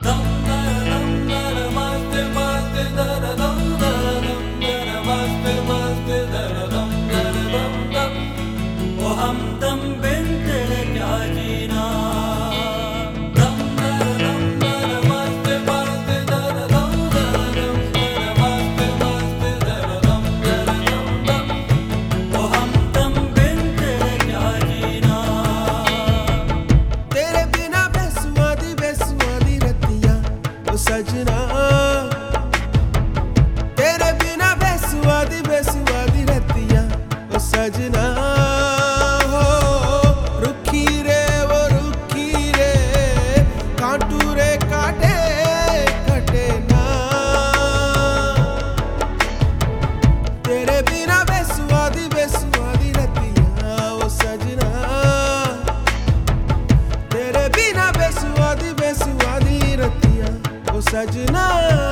सजना तेरे बिना बेसुआदी बेसुआदी रतिया ओ सजना हो रुखी रे वो रुखी रे कांटू रे काटे कटे ना तेरे बिना बेसुआदी बेसुआदी रतिया ओ सजना तेरे बिना बेसुआदी बेसुआदी रतिया ओ सजना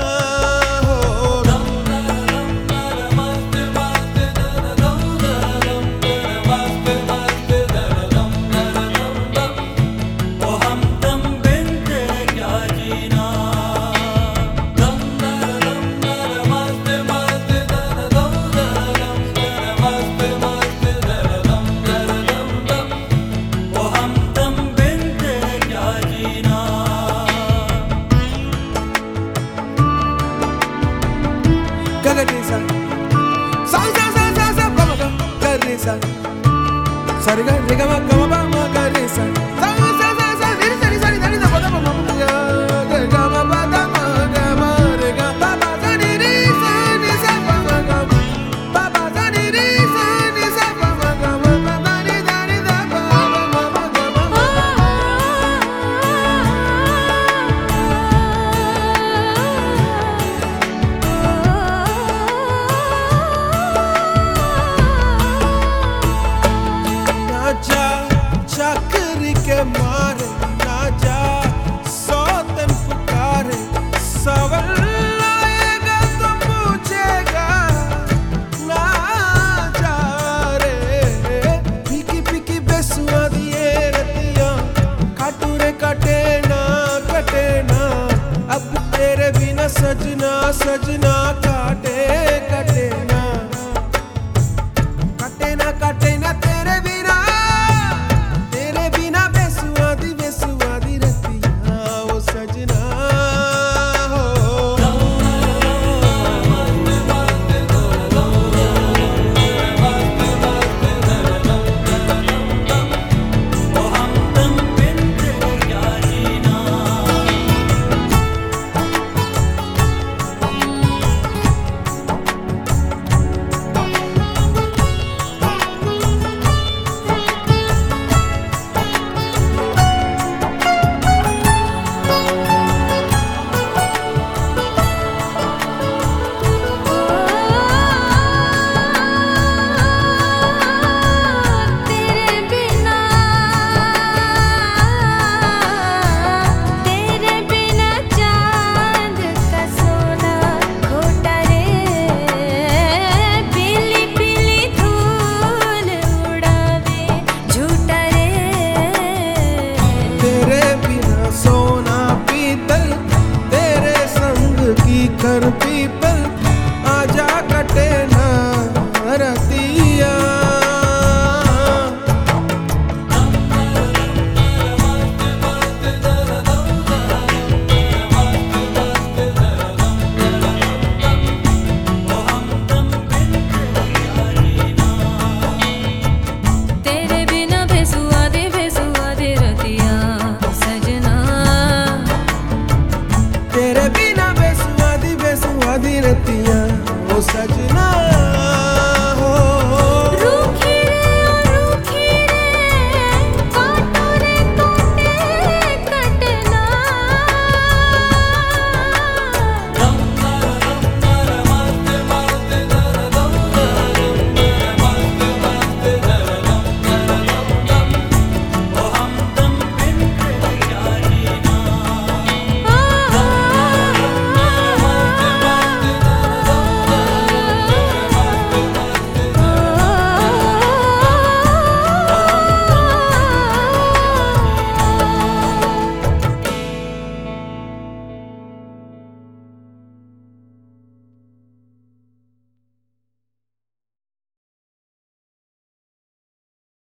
चक्री के मारे ना जा सौतन पुकारे सवाल आएगा तो पूछेगा ना जा रे फीकी फीकी बेसुआदी ये रतियां काटू रे कटे ना अब तेरे बिना सजना सजना